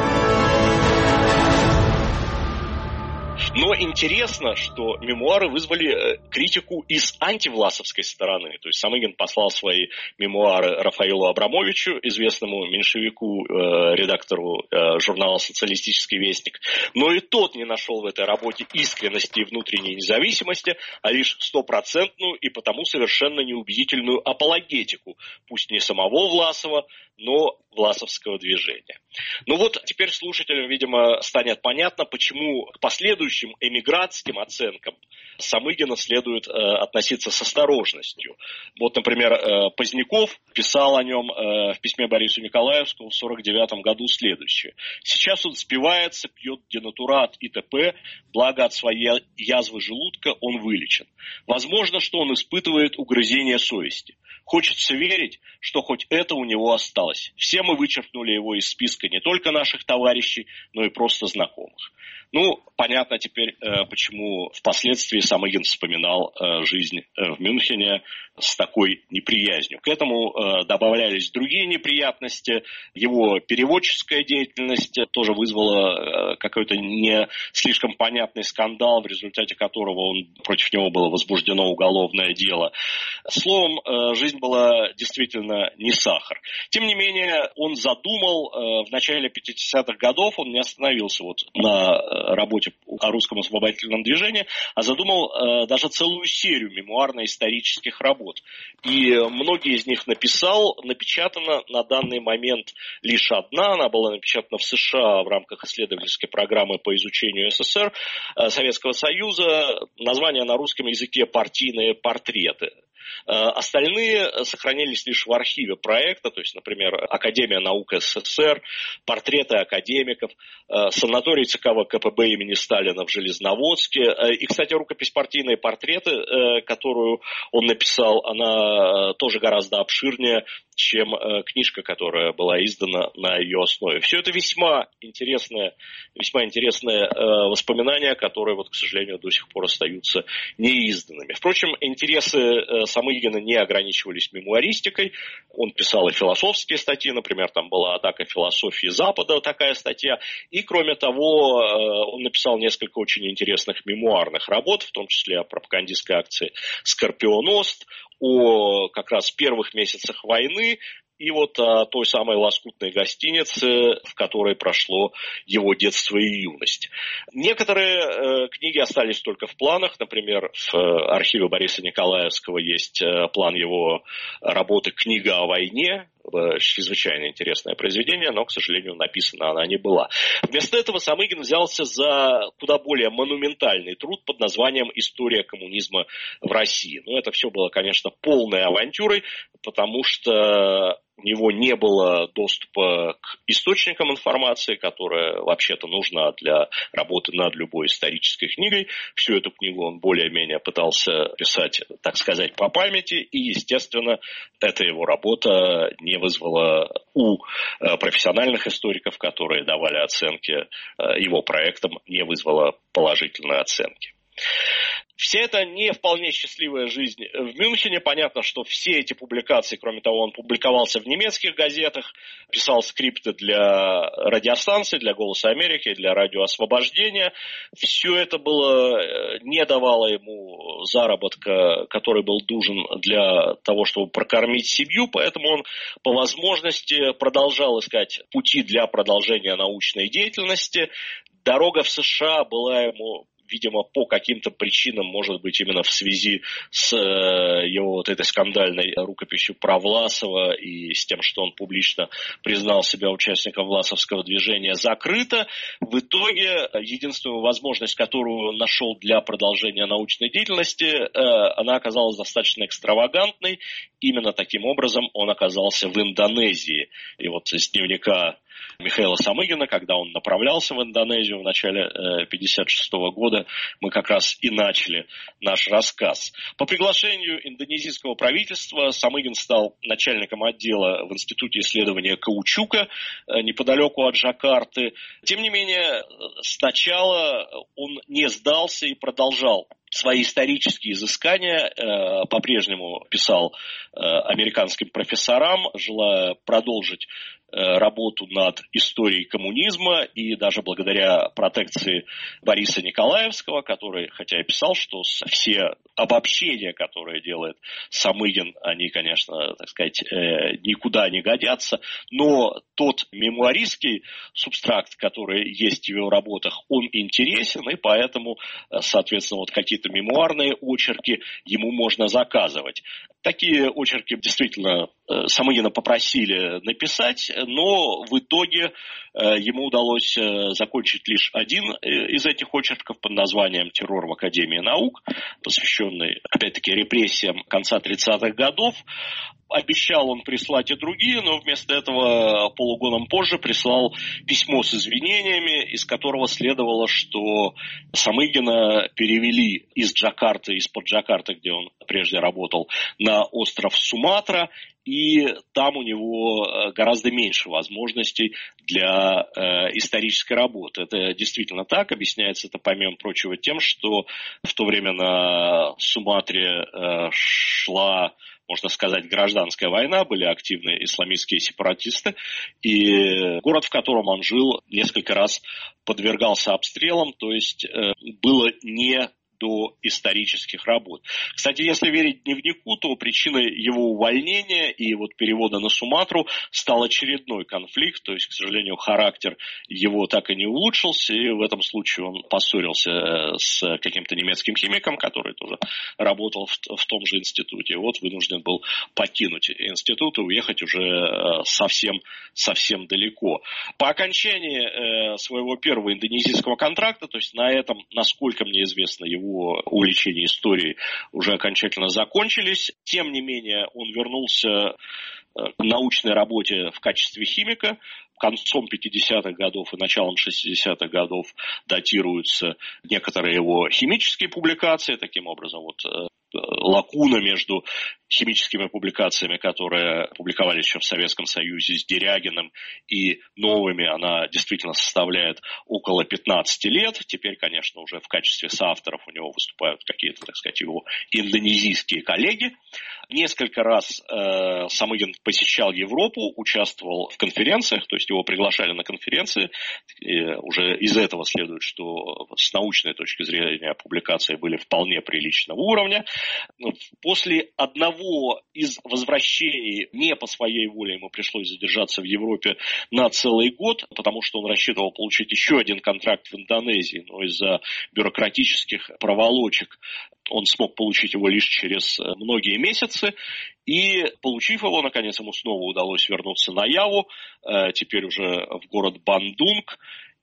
Speaker 2: Но интересно, что мемуары вызвали критику из антивласовской стороны. То есть Самыгин послал свои мемуары Рафаэлу Абрамовичу, известному меньшевику, редактору журнала «Социалистический вестник». Но и тот не нашел в этой работе искренности и внутренней независимости, а лишь стопроцентную и потому совершенно неубедительную апологетику, пусть не самого Власова, но власовского движения. Ну вот теперь слушателям, видимо, станет понятно, почему к последующим эмигрантским оценкам Самыгина следует относиться с осторожностью. Вот, например, Поздняков писал о нем в письме Борису Николаевскому в 1949 году следующее. «Сейчас он спивается, пьет денатурат и т.п., благо от своей язвы желудка он вылечен. Возможно, что он испытывает угрызение совести. Хочется верить, что хоть это у него осталось. Все мы вычеркнули его из списка не только наших товарищей, но и просто знакомых». Ну, понятно теперь, почему впоследствии Самыгин вспоминал жизнь в Мюнхене с такой неприязнью. К этому добавлялись другие неприятности. Его переводческая деятельность тоже вызвала какой-то не слишком понятный скандал, в результате которого против него было возбуждено уголовное дело. Словом, жизнь была действительно не сахар. Тем не менее, он задумал в начале 50-х годов, он не остановился вот на работе о русском освободительном движении, а задумал даже целую серию мемуарно-исторических работ. И многие из них напечатана на данный момент лишь одна. Она была напечатана в США в рамках исследовательской программы по изучению СССР, Советского Союза. Название на русском языке «Партийные портреты». Остальные сохранились лишь в архиве проекта, то есть, например, Академия наук СССР, портреты академиков, санаторий ЦК ВКПБ имени Сталина в Железноводске. И, кстати, рукопись «Партийные портреты», которую он написал, она тоже гораздо обширнее, чем книжка, которая была издана на ее основе. Все это весьма интересные воспоминания, которые, вот, к сожалению, до сих пор остаются неизданными. Впрочем, интересы Самыгина не ограничивались мемуаристикой. Он писал и философские статьи, например, там была «Атака философии Запада», такая статья. И, кроме того, он написал несколько очень интересных мемуарных работ, в том числе о пропагандистской акции «Скорпионост», о как раз первых месяцах войны и вот о той самой лоскутной гостинице, в которой прошло его детство и юность. Некоторые книги остались только в планах. Например, в архиве Бориса Николаевского есть план его работы «Книга о войне». Чрезвычайно интересное произведение, но, к сожалению, написана она не была. Вместо этого Самыгин взялся за куда более монументальный труд под названием «История коммунизма в России». Но это все было, конечно, полной авантюрой, потому что у него не было доступа к источникам информации, которая вообще-то нужна для работы над любой исторической книгой. Всю эту книгу он более-менее пытался писать, так сказать, по памяти, и, естественно, эта его работа не вызвала у профессиональных историков, которые давали оценки его проектам, не вызвала положительной оценки. Вся эта не вполне счастливая жизнь в Мюнхене. Понятно, что все эти публикации, кроме того, он публиковался в немецких газетах, писал скрипты для радиостанций, для «Голоса Америки», для «Радио Освобождения». Все это не давало ему заработка, который был нужен для того, чтобы прокормить семью, поэтому он по возможности продолжал искать пути для продолжения научной деятельности. Дорога в США была ему, видимо, по каким-то причинам, может быть, именно в связи с его вот этой скандальной рукописью про Власова и с тем, что он публично признал себя участником Власовского движения, закрыта. В итоге единственная возможность, которую он нашел для продолжения научной деятельности, она оказалась достаточно экстравагантной. Именно таким образом он оказался в Индонезии. И вот из дневника Михаила Самыгина, когда он направлялся в Индонезию в начале 1956 года, мы как раз и начали наш рассказ. По приглашению индонезийского правительства Самыгин стал начальником отдела в Институте исследования каучука неподалеку от Джакарты. Тем не менее, сначала он не сдался и продолжал свои исторические изыскания, по-прежнему писал американским профессорам, желая продолжить работу над историей коммунизма, и даже благодаря протекции Бориса Николаевского, который, хотя и писал, что все обобщения, которые делает Самыгин, они, конечно, так сказать, никуда не годятся, но тот мемуаристский субстракт, который есть в его работах, он интересен, и поэтому, соответственно, вот какие-то мемуарные очерки ему можно заказывать. Такие очерки действительно Самыгина попросили написать, но в итоге ему удалось закончить лишь один из этих очерков под названием «Террор в Академии наук», посвященный, опять-таки, репрессиям конца 30-х годов. Обещал он прислать и другие, но вместо этого полугодом позже прислал письмо с извинениями, из которого следовало, что Самыгина перевели из Джакарты, из-под Джакарты, где он прежде работал, на остров Суматра, и там у него гораздо меньше возможностей для исторической работы. Это действительно так. Объясняется это, помимо прочего, тем, что в то время на Суматре шла, можно сказать, гражданская война, были активны исламистские сепаратисты, и город, в котором он жил, несколько раз подвергался обстрелам, то есть было не до исторических работ. Кстати, если верить дневнику, то причиной его увольнения и вот перевода на Суматру стал очередной конфликт, то есть, к сожалению, характер его так и не улучшился, и в этом случае он поссорился с каким-то немецким химиком, который тоже работал в том же институте, и вот вынужден был покинуть институт и уехать уже совсем далеко. По окончании своего первого индонезийского контракта, то есть на этом, насколько мне известно, его его увлечения историей уже окончательно закончились. Тем не менее, он вернулся к научной работе в качестве химика. Концом 50-х годов и началом 60-х годов датируются некоторые его химические публикации. Таким образом, лакуна между химическими публикациями, которые публиковались еще в Советском Союзе с Дерягиным, и новыми, она действительно составляет около 15 лет. Теперь, конечно, уже в качестве соавторов у него выступают какие-то, так сказать, его индонезийские коллеги. Несколько раз Самыгин посещал Европу, участвовал в конференциях, то есть его приглашали на конференции. И уже из этого следует, что с научной точки зрения публикации были вполне приличного уровня. После одного из возвращений не по своей воле ему пришлось задержаться в Европе на целый год, потому что он рассчитывал получить еще один контракт в Индонезии, но из-за бюрократических проволочек он смог получить его лишь через многие месяцы. И, получив его, наконец, ему снова удалось вернуться на Яву, теперь уже в город Бандунг.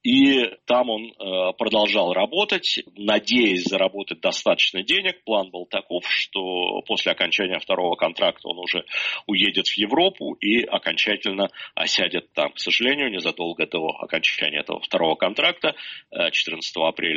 Speaker 2: И там он продолжал работать, надеясь заработать достаточно денег. План был таков, что после окончания второго контракта он уже уедет в Европу и окончательно осядет там. К сожалению, незадолго до окончания этого второго контракта, 14 апреля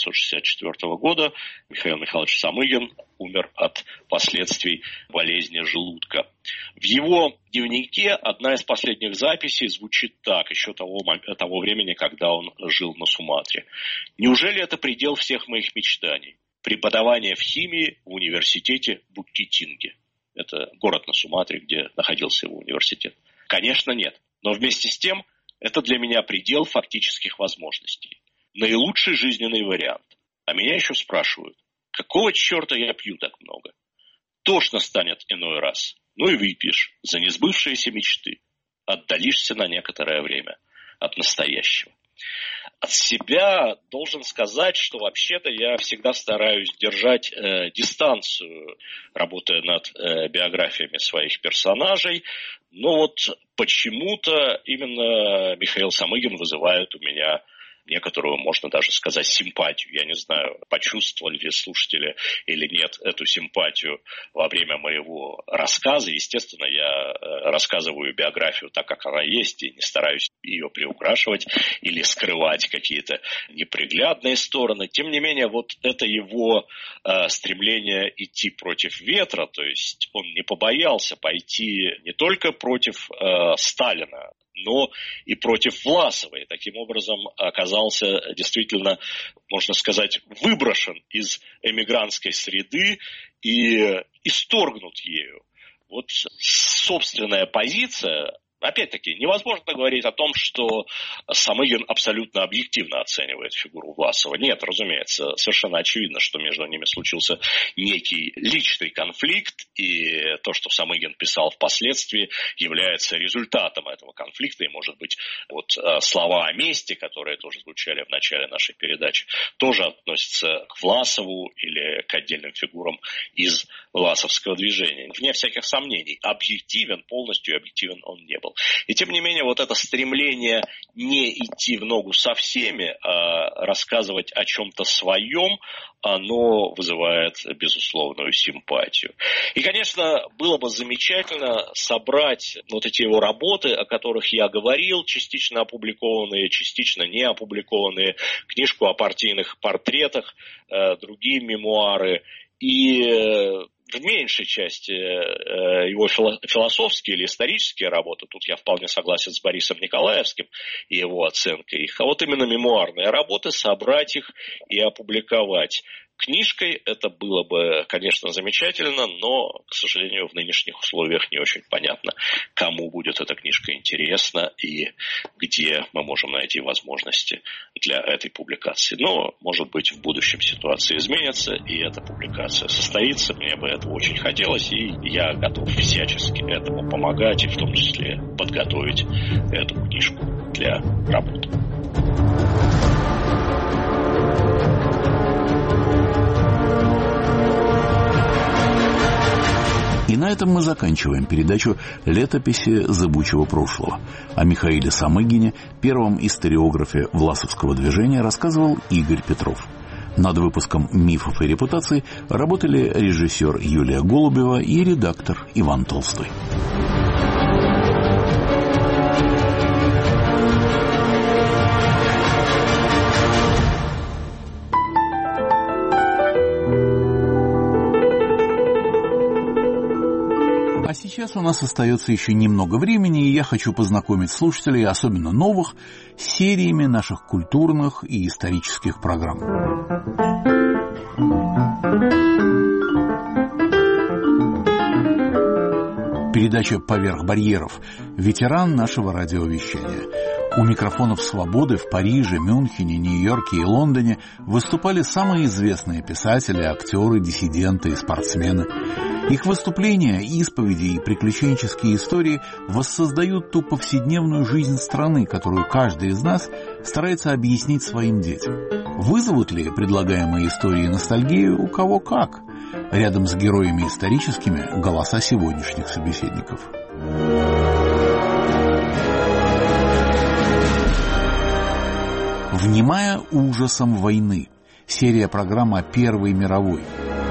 Speaker 2: 1964 года, Михаил Михайлович Самыгин умер от последствий болезни желудка. В его дневнике одна из последних записей звучит так, еще того времени, когда он жил на Суматре. «Неужели это предел всех моих мечтаний? Преподавание в химии в университете Буктитинге». Это город на Суматре, где находился его университет. Конечно, нет. Но вместе с тем, это для меня предел фактических возможностей. Наилучший жизненный вариант. А меня еще спрашивают, какого черта я пью так много? Тошно станет иной раз. Ну и выпьешь за несбывшиеся мечты. Отдалишься на некоторое время от настоящего. От себя должен сказать, что вообще-то я всегда стараюсь держать дистанцию, работая над биографиями своих персонажей. Но почему-то именно Михаил Самыгин вызывает у меня некоторую, можно даже сказать, симпатию. Я не знаю, почувствовали ли слушатели или нет эту симпатию во время моего рассказа. Естественно, я рассказываю биографию так, как она есть, и не стараюсь ее приукрашивать или скрывать какие-то неприглядные стороны. Тем не менее, это его стремление идти против ветра, то есть он не побоялся пойти не только против Сталина, но и против Власова. И таким образом оказался действительно, можно сказать, выброшен из эмигрантской среды и исторгнут ею. Собственная позиция. Опять-таки, невозможно говорить о том, что Самыгин абсолютно объективно оценивает фигуру Власова. Нет, разумеется, совершенно очевидно, что между ними случился некий личный конфликт, и то, что Самыгин писал впоследствии, является результатом этого конфликта. И, может быть, слова о мести, которые тоже звучали в начале нашей передачи, тоже относятся к Власову или к отдельным фигурам из власовского движения. Вне всяких сомнений, полностью объективен он не был. И тем не менее, это стремление не идти в ногу со всеми, а рассказывать о чем-то своем, оно вызывает безусловную симпатию. И, конечно, было бы замечательно собрать эти его работы, о которых я говорил, частично опубликованные, частично не опубликованные, книжку о партийных портретах, другие мемуары, и в меньшей части его философские или исторические работы, тут я вполне согласен с Борисом Николаевским и его оценкой их, а именно мемуарные работы, собрать их и опубликовать. Книжкой это было бы, конечно, замечательно, но, к сожалению, в нынешних условиях не очень понятно, кому будет эта книжка интересна и где мы можем найти возможности для этой публикации. Но, может быть, в будущем ситуация изменится, и эта публикация состоится. Мне бы этого очень хотелось, и я готов всячески этому помогать, и в том числе подготовить эту книжку для работы.
Speaker 1: И на этом мы заканчиваем передачу «Летописи зыбучего прошлого». О Михаиле Самыгине, первом историографе власовского движения, рассказывал Игорь Петров. Над выпуском «Мифов и репутаций» работали режиссер Юлия Голубева и редактор Иван Толстой. А сейчас у нас остается еще немного времени, и я хочу познакомить слушателей, особенно новых, с сериями наших культурных и исторических программ. Передача «Поверх барьеров». Ветеран нашего радиовещания. У микрофонов «Свободы» в Париже, Мюнхене, Нью-Йорке и Лондоне выступали самые известные писатели, актеры, диссиденты и спортсмены. Их выступления, исповеди и приключенческие истории воссоздают ту повседневную жизнь страны, которую каждый из нас старается объяснить своим детям. Вызовут ли предлагаемые истории ностальгию у кого как? Рядом с героями историческими голоса сегодняшних собеседников. «Внимая ужасам войны». Серия программ о Первой мировой.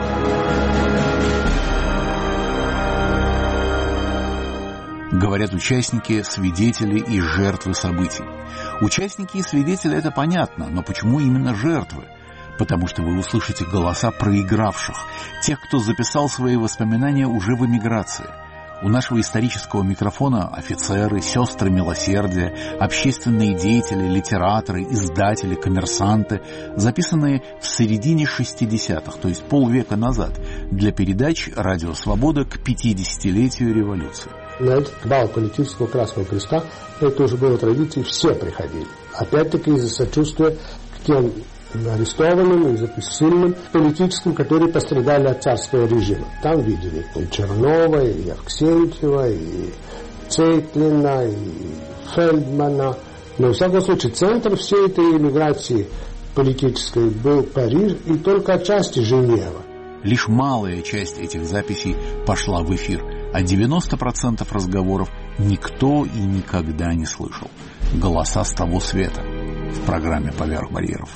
Speaker 1: Говорят участники, свидетели и жертвы событий. Участники и свидетели — это понятно, но почему именно жертвы? Потому что вы услышите голоса проигравших, тех, кто записал свои воспоминания уже в эмиграции. У нашего исторического микрофона офицеры, сестры милосердия, общественные деятели, литераторы, издатели, коммерсанты, записанные в середине 60-х, то есть полвека назад, для передач «Радио Свобода» к 50-летию революции.
Speaker 3: На этот бал политического Красного Креста, это уже было традицией, все приходили. Опять-таки из-за сочувствия к тем арестованным, из-за сильным политическим, которые пострадали от царского режима. Там видели и Чернова, и Аксентьева, и Цейтлина, и Фельдмана. Но, во всяком случае, центр всей этой эмиграции политической был Париж и только отчасти Женева.
Speaker 1: Лишь малая часть этих записей пошла в эфир, а 90% разговоров никто и никогда не слышал. Голоса с того света в программе «Поверх барьеров».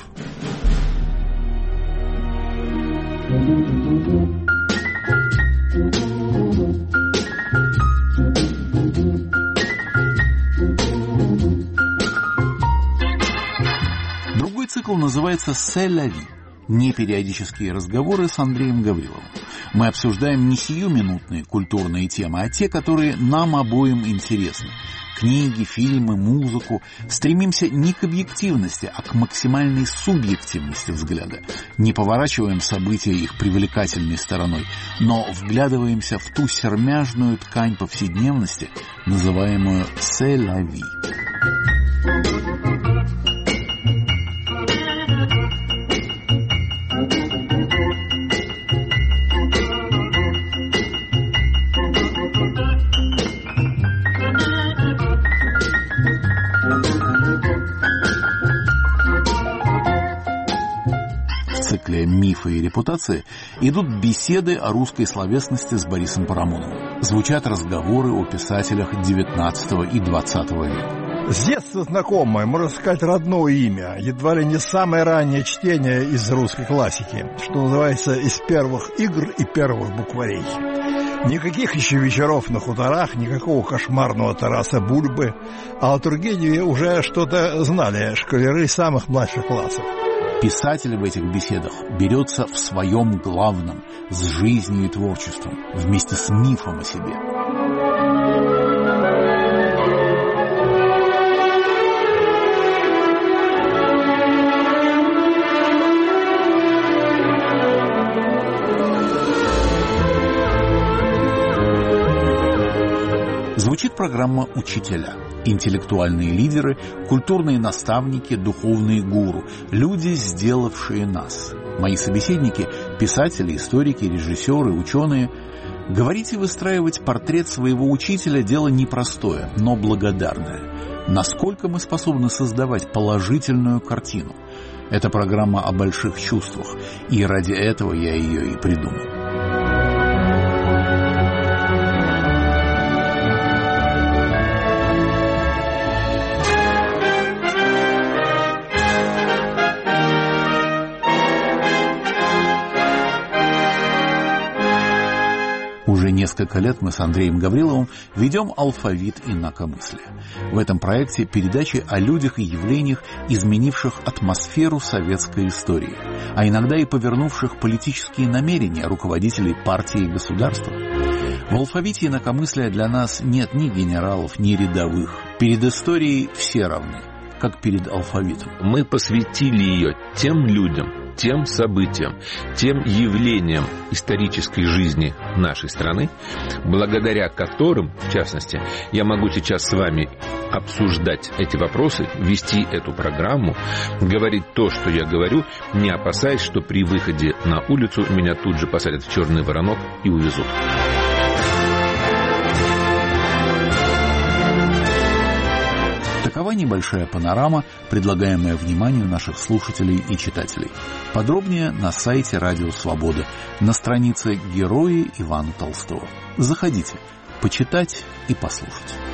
Speaker 1: Другой цикл называется «C'est la vie». Непериодические разговоры с Андреем Гавриловым. Мы обсуждаем не сиюминутные культурные темы, а те, которые нам обоим интересны. Книги, фильмы, музыку. Стремимся не к объективности, а к максимальной субъективности взгляда. Не поворачиваем события их привлекательной стороной, но вглядываемся в ту сермяжную ткань повседневности, называемую «C'est la vie». В цикле «Мифы и репутации» идут беседы о русской словесности с Борисом Парамоновым. Звучат разговоры о писателях XIX и XX века.
Speaker 4: С детства знакомое, можно сказать, родное имя, едва ли не самое раннее чтение из русской классики, что называется, из первых игр и первых букварей. Никаких еще вечеров на хуторах, никакого кошмарного Тараса Бульбы, а о Тургеневе уже что-то знали школяры самых младших классов.
Speaker 1: Писатель в этих беседах берется в своем главном, с жизнью и творчеством, вместе с мифом о себе. Звучит программа «Учителя». Интеллектуальные лидеры, культурные наставники, духовные гуру, люди, сделавшие нас. Мои собеседники – писатели, историки, режиссеры, ученые. Говорить и выстраивать портрет своего учителя – дело непростое, но благодарное. Насколько мы способны создавать положительную картину? Это программа о больших чувствах, и ради этого я ее и придумал. Несколько лет мы с Андреем Гавриловым ведем алфавит инакомыслия. В этом проекте передачи о людях и явлениях, изменивших атмосферу советской истории, а иногда и повернувших политические намерения руководителей партии и государства. В алфавите инакомыслия для нас нет ни генералов, ни рядовых. Перед историей все равны, как перед алфавитом.
Speaker 5: Мы посвятили ее тем людям, тем событиям, тем явлениям исторической жизни нашей страны, благодаря которым, в частности, я могу сейчас с вами обсуждать эти вопросы, вести эту программу, говорить то, что я говорю, не опасаясь, что при выходе на улицу меня тут же посадят в черный воронок и увезут.
Speaker 1: Такова небольшая панорама, предлагаемая вниманию наших слушателей и читателей. Подробнее на сайте Радио Свобода, на странице «Герои Ивана Толстого». Заходите, почитать и послушать.